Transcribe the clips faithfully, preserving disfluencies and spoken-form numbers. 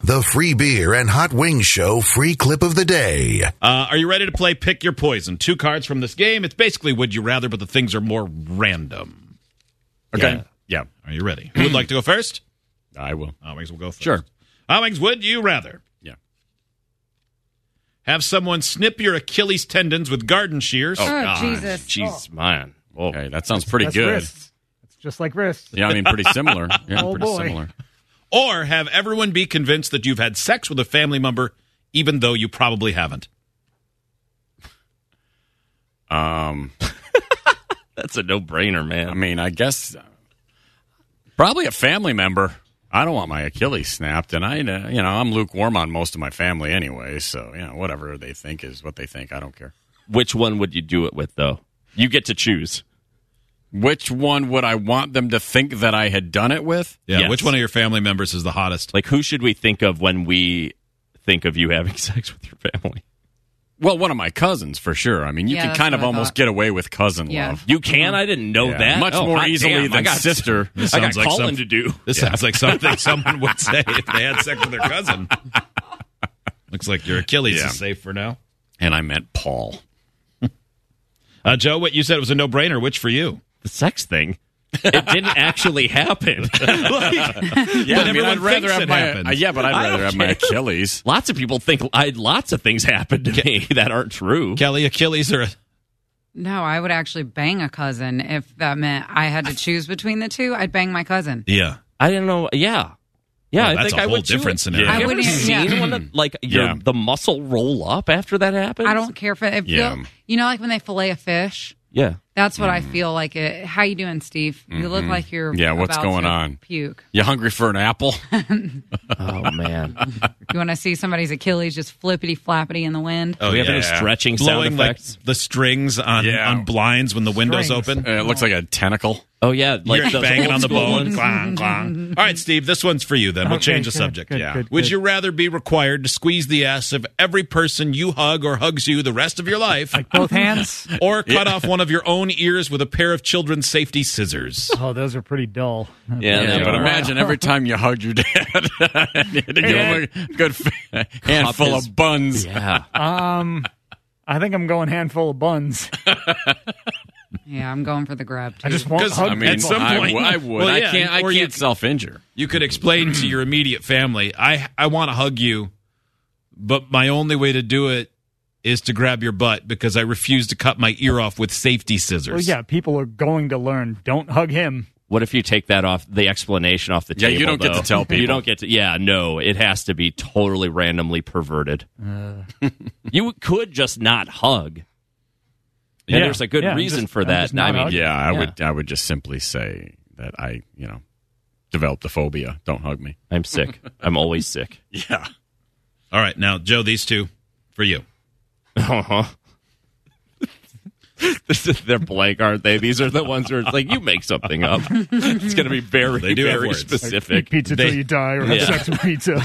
the free beer and hot wings show free clip of the day. Uh, are you ready to play Pick Your Poison? Two cards from this game. It's basically Would You Rather, but the things are more random. Okay. Yeah. Yeah. Are you ready? Who would like to go first? I will. Hot Wings will go first. Sure. Hot Wings, would you rather Yeah. have someone snip your Achilles tendons with garden shears? Oh, God. Jesus. Jeez, man. Whoa. Okay, that sounds pretty That's good. wrists. It's just like wrists. Yeah, I mean, pretty similar. Yeah, Oh, pretty boy. similar. Or have everyone be convinced that you've had sex with a family member, even though you probably haven't? Um, That's a no-brainer, man. I mean, I guess uh, probably a family member. I don't want my Achilles snapped, and I, uh, you know, I'm lukewarm on most of my family anyway. So, you know, whatever they think is what they think. I don't care. Which one would you do it with, though? You get to choose. Which one would I want them to think that I had done it with? Yeah, Yes. which one of your family members is the hottest? Like, who should we think of when we think of you having sex with your family? Well, one of my cousins, for sure. I mean, you Yeah, can that's kind of what I almost thought. get away with cousin Yeah. love. You can? I didn't know Yeah, that. much Oh, more hot easily damn, I than got, sister. This I got sounds like calling some- to do. This sounds like something someone would say if they had sex with their cousin. Looks like your Achilles Yeah. is safe for now. And I meant Paul. Uh, Joe, what you said was a no-brainer. Which for you? The sex thing. It didn't actually happen. Like, Yeah, But I mean, everyone I'd rather thinks have it my happened. uh, yeah, but I'd I rather don't have my care. Achilles. lots of people think I lots of things happen to me that aren't true. Kelly, Achilles or a... No, I would actually bang a cousin if that meant I had to choose between the two. I'd bang my cousin. Yeah. I didn't know. Yeah. Yeah, Well, I that's think a I whole would too. different scenario. Have I you ever wouldn't- seen yeah. one that, like your, Yeah. the muscle roll up after that happens? I don't care for it. Yeah. Feel, you know, like when they fillet a fish. Yeah. That's what I feel like. It. How you doing, Steve? You look like you're Yeah, what's about going to on? Puke. You hungry for an apple? Oh man. You want to see somebody's Achilles just flippity flappity in the wind? Oh, Do we have yeah. any stretching sound Blowing like effects? the strings on, Yeah. on blinds when the windows Strings. open. Uh, it looks like a tentacle. Oh yeah, like You're those banging old on the school bone. ones. Clang, clang. All right, Steve, this one's for you then. We'll Okay, change the good, subject. good, Yeah. good, Would good. you rather be required to squeeze the ass of every person you hug or hugs you the rest of your life, Both hands? or cut off one of your own ears with a pair of children's safety scissors? Oh, those are pretty dull. Yeah, Yeah, they but are. imagine every time you hugged your dad, you had to give him a good f- handful his- of buns. Yeah. Um, I think I'm going handful of buns. Yeah, I'm going for the grab too. I just won't 'Cause, hug I mean, At some I point- w- I would. Well, I yeah, can't. I or you- can't self-injure. You could explain to your immediate family, I I want to hug you, but my only way to do it is to grab your butt because I refuse to cut my ear off with safety scissors. Well, yeah, people are going to learn. Don't hug him. What if you take that off the explanation off the Yeah, table? you don't get though? to tell You people. don't get to. Yeah, no, it has to be totally randomly perverted. You could just not hug. And Yeah, there's a good yeah, reason just- for uh, that. just And I not mean, hug. Yeah, I Yeah. would. I would just simply say that I, you know, developed a phobia. Don't hug me. I'm sick. I'm always sick. Yeah. All right, now, Joe, these two for you. Uh-huh. This is, they're blank, aren't they? These are the ones where it's like you make something up. It's going to be very, They do have very words. specific. Eat pizza They- till you die, or have Yeah. sex with pizza.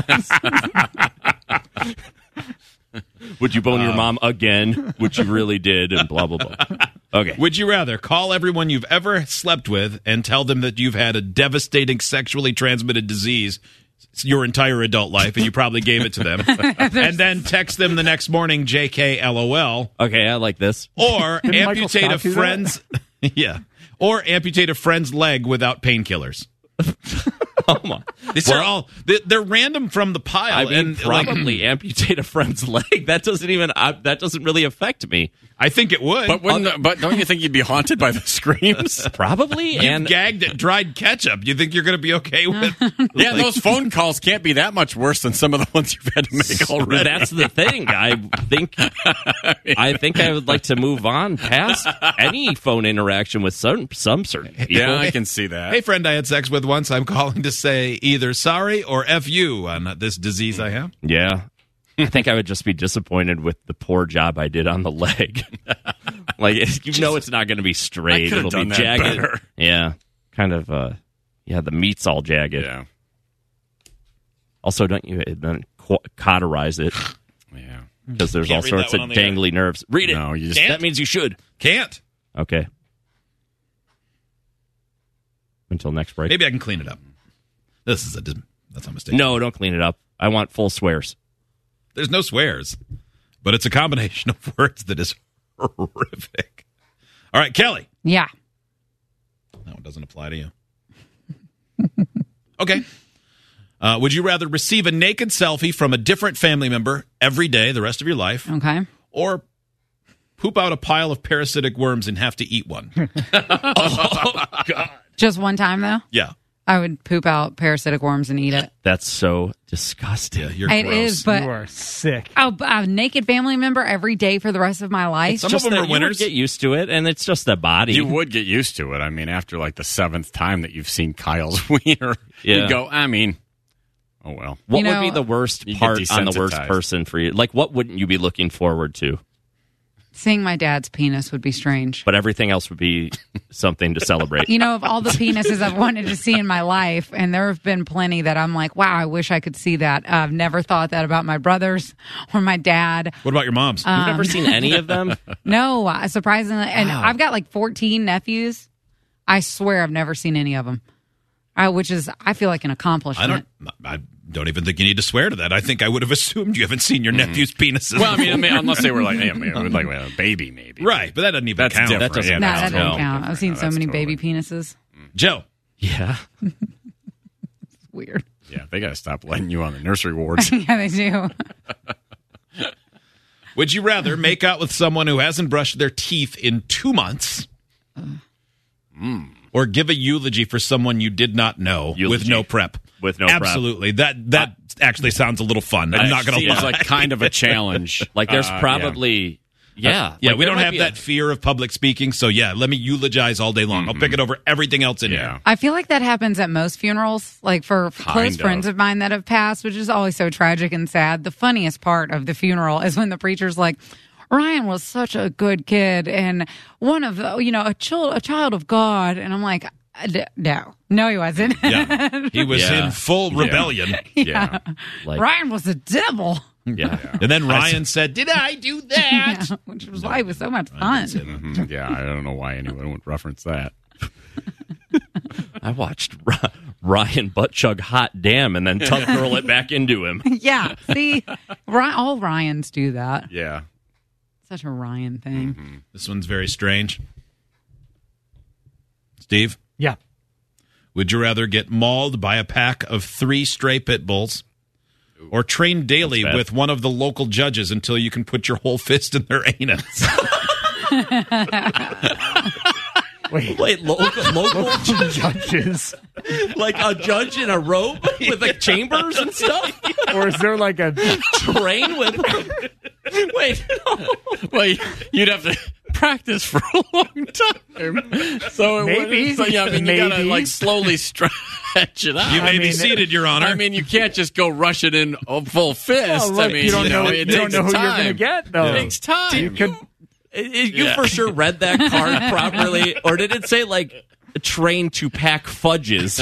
Would you bone your mom again? Which you really did, and blah blah blah. Okay. Would you rather call everyone you've ever slept with and tell them that you've had a devastating sexually transmitted disease your entire adult life, and you probably gave it to them, and then text them the next morning, J K L O L, Okay, I like this. or Didn't Michael amputate a Scott do that? friend's yeah, or amputate a friend's leg without painkillers. Oh my! These are all they- they're random from the pile, I mean, and like, probably amputate a friend's leg. That doesn't even. I, that doesn't really affect me. I think it would. But wouldn't, but don't you think you'd be haunted by the screams? Probably, You've and gagged at dried ketchup. You think you're going to be okay with? Yeah, those phone calls can't be that much worse than some of the ones you've had to make already. that's the thing. I think. I think I would like to move on past any phone interaction with some some certain people. Yeah, I can see that. Hey, friend I had sex with once. I'm calling to say either sorry or F you on this disease I have. Yeah. I think I would just be disappointed with the poor job I did on the leg. Like, you know it's not going to be straight. I could've It'll done be that jagged. better. Yeah. Kind of, uh, yeah, the meat's all jagged. Yeah. Also, don't you then qu- cauterize it Yeah. because there's Can't all read sorts that of one on the air. dangly nerves. Read it. No, you just Can't? That means you should. Can't. Okay. Until next break. Maybe I can clean it up. This is a dis- that's a mistake. No, don't clean it up. I want full swears. There's no swears, but it's a combination of words that is horrific. All right, Kelly. Yeah. That one doesn't apply to you. Okay. Uh, would you rather receive a naked selfie from a different family member every day the rest of your life, Okay. or poop out a pile of parasitic worms and have to eat one? Just one time, though? Yeah. I would poop out parasitic worms and eat it. That's so disgusting. Yeah, you're It gross. is, but You are sick. a, a naked family member every day for the rest of my life. Some Just of them that are you would winners. get used to it, and it's just the body. You would get used to it. I mean, after like the seventh time that you've seen Kyle's wiener, Yeah. you go, I mean, oh well. What You know, would be the worst you get part on the worst desensitized. person for you? Like, what wouldn't you be looking forward to? Seeing my dad's penis would be strange. But everything else would be something to celebrate. You know, of all the penises I've wanted to see in my life, and there have been plenty that I'm like, wow, I wish I could see that. I've never thought that about my brothers or my dad. What about your mom's? You've never seen any of them? No, uh, surprisingly. And Wow. I've got like fourteen nephews. I swear I've never seen any of them, I, which is, I feel like an I accomplishment. don't. I don't even think you need to swear to that. I think I would have assumed you haven't seen your nephew's penises. Well, I mean, I mean, unless they were like, hey, I mean, like a baby, maybe. right, but that doesn't even That's count. different. That doesn't Yeah, No, that's that doesn't totally count. I've different. seen No, so that's many totally- baby penises. Joe. Yeah. Weird. Yeah, they got to stop letting you on the nursery wards. Yeah, they do. Would you rather make out with someone who hasn't brushed their teeth in two months, or give a eulogy for someone you did not know with Eulogy. no prep? With no prep. Absolutely. That that actually sounds a little fun. I'm not going to Seems lie. like kind of a challenge. Like, there's Uh, yeah. probably... Yeah. yeah, Like, we there don't might have be that a- fear of public speaking. So yeah, let me eulogize all day long. I'll pick it over everything else in Yeah. here. I feel like that happens at most funerals, like for close of. friends of mine that have passed, which is always so tragic and sad. The funniest part of the funeral is when the preacher's like, Ryan was such a good kid and one of the, you know, a child, a child of God. And I'm like, no, no, he wasn't. Yeah, he was Yeah. in full rebellion. Yeah. Like, Ryan was the devil. yeah. And then Ryan said, "Did I do that?" Yeah, which was why it was so much fun. Mhm. Yeah, I don't know why anyone would reference that. I watched Ry- Ryan butt chug hot damn and then tuck curl it back into him. Yeah, see, Ryan, all Ryans do that. Yeah. Such a Ryan thing. This one's very strange. Steve, Yeah. would you rather get mauled by a pack of three stray pit bulls, or train daily That's bad. with one of the local judges until you can put your whole fist in their anus? Wait. Wait, local, local Judges. like a judge in a robe with like chambers and stuff? Or is there like a Train with. Wait, no. Well, you'd have to practice for a long time. So it Maybe. wouldn't- So, yeah, I mean, you gotta Maybe. like slowly stretch it out. You may I be mean, seated, Your Honor. I mean, you can't just go rush it in a full fist. Oh, look, I mean, you don't know, it you don't takes know who time. you're going to get, though. It takes time. You could, You Yeah. for sure read that card properly, or did it say like train to pack fudges?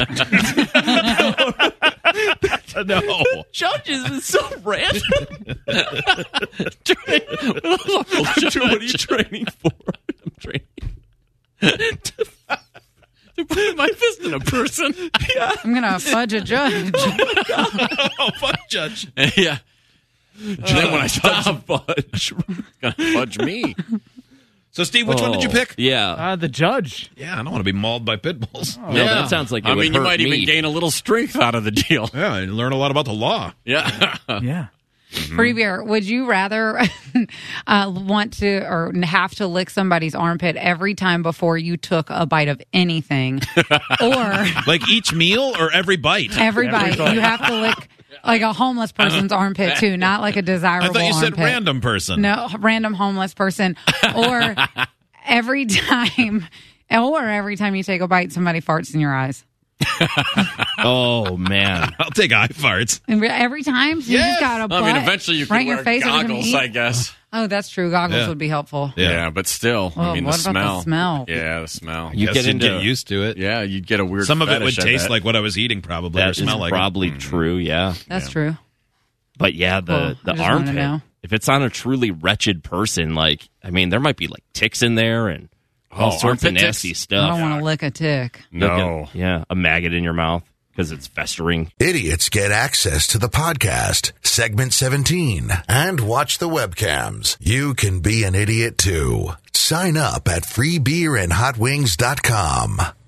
no. Judges is so random. What are you training for? I'm training. To put my fist in a person. I'm gonna fudge a judge. Oh, fuck, Judge. Yeah. And then when I stop, fudge. gonna fudge me. So, Steve, which one did you pick? Yeah. uh, the judge. Yeah, I don't want to be mauled by pit bulls. No, that sounds like it I would mean, you hurt might me. even gain a little strength out of the deal. Yeah, and learn a lot about the law. Yeah. Yeah. Free beer. Would you rather uh, want to or have to lick somebody's armpit every time before you took a bite of anything, or Like each meal or every bite? every bite bite. you have to lick like a homeless person's armpit too, not like a I desirable thought you said armpit. random person. No, random homeless person, or every time, or every time you take a bite, somebody farts in your eyes. Oh man. I'll take eye farts. And re- every time, so you Yes. just got a I butt mean, eventually you right can in your wear face every time you goggles, eat. I guess. Oh, that's true. Goggles Yeah. would be helpful. Yeah, but still, Oh, I mean, what the about the smell. smell? Yeah, the smell. You Guess get you'd into get used to it. Yeah, you'd get a weird. Some of it would fetish, I taste bet. like what I was eating, probably, or That is smell like probably Mm-hmm. true, yeah. That's true. But yeah, the, Cool. I the just wanna armpit. know. If it's on a truly wretched person, like I mean, there might be like ticks in there and all Oh, sorts of armpit nasty ticks? I don't stuff. want to lick a tick. No. Yeah, a maggot in your mouth. because it's festering. Idiots get access to the podcast, segment seventeen, and watch the webcams. You can be an idiot too. Sign up at free beer and hot wings dot com.